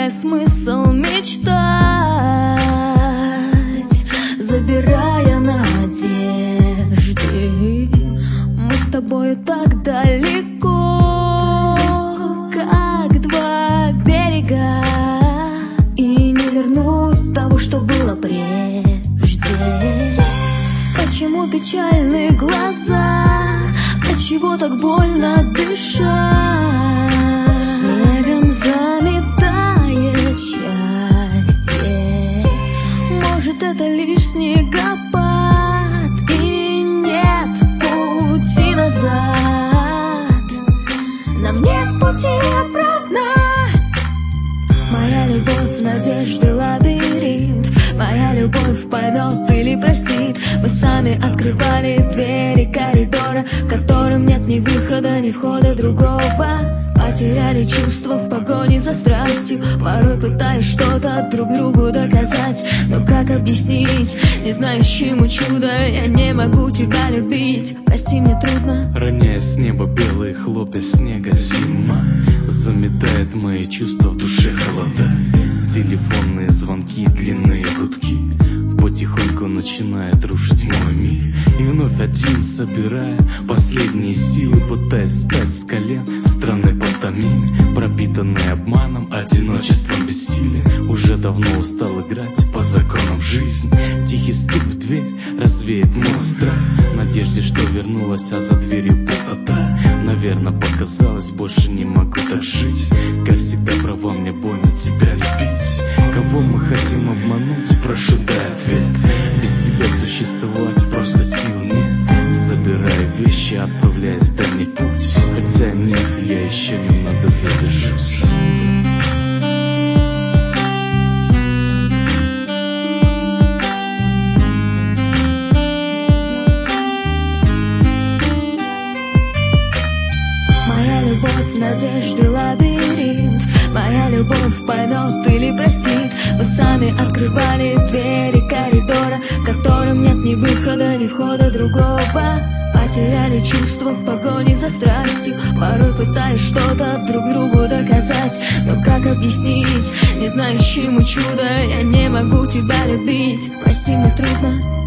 теряя смысл мечтать, забирая надежды. Мы с тобою так далеко, как два берега, и не вернуть того, что было прежде. Почему печальные глаза? Отчего так больно дышать? Снегом заметает счастье. Может, это лишь снегопад, и нет пути назад. Нам нет пути обратно. Моя любовь, надежды, лабиринт. Моя любовь поймет или простит. Мы сами открывали двери коридора, в котором нет ни выхода, ни входа другого. Потеряли чувства в погоне за страстью, порой пытаясь что-то друг другу доказать. Но как объяснить не знающему чудо? Я не могу тебя любить, прости, мне трудно. Роняя с неба белые хлопья снега, зима заметает мои чувства, в душе холода. Телефонные звонки, длинные гудки потихоньку начинает рушить мой мир. И вновь один, собирая последние силы, пытаясь встать с колен странной пантомиме, пропитанной обманом, одиночеством, бессилием. Уже давно устал играть по законам жизни. Тихий стук в дверь развеет мой страх, в надежде, что вернулась, а за дверью пустота. Наверное, показалось, больше не могу так жить. Как всегда, право, мне больно тебя любить. Кого мы хотим обмануть, прошу, дай ответ. Без тебя существовать просто сил нет. Забирай вещи, отправляясь в дальний путь. Хотя нет, я еще немного задержусь. Моя любовь, надежды, лабиринт. Моя любовь поймет или простит. Мы сами открывали двери коридора, в котором нет ни выхода, ни входа другого. Потеряли чувства в погоне за страстью, порой пытаясь что-то друг другу доказать. Но как объяснить не знающему чудо? Я не могу тебя любить, прости, мне трудно.